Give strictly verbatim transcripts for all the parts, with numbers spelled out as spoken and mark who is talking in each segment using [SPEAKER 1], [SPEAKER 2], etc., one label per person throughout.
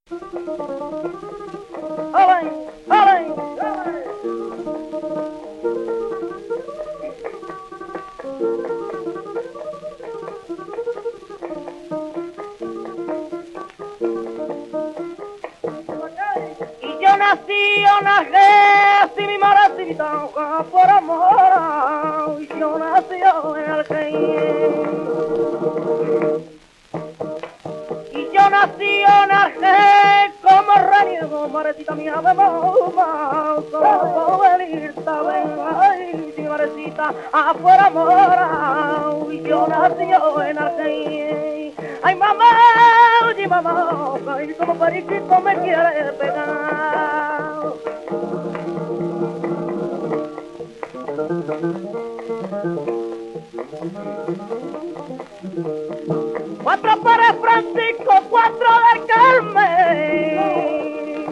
[SPEAKER 1] ¡Ole! ¡Ole! Y yo nací, yo nací, si mi madre se gritaba por amor, y yo nací yo en el que y yo nací, yo nací, como reniego, marecita mía de mamá, como puedo venir, saben, ay, si marecita, afuera mora, y yo nací yo en el ay mamá, oye mamá, ay, como periquito me quiere pegar. Cuatro para Francisco, cuatro del Carmen.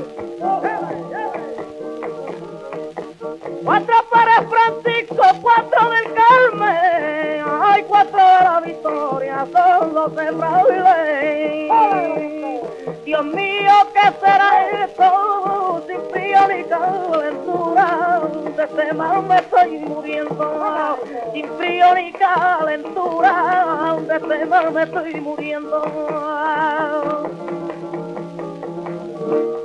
[SPEAKER 1] Cuatro para Francisco, cuatro del Carmen. Ay, cuatro de la Victoria, son los de Fraile. Dios mío, ¿qué será esto? Sin frío ni calentura, de este mal me estoy muriendo. Sin frío ni calentura, de este mal me estoy muriendo.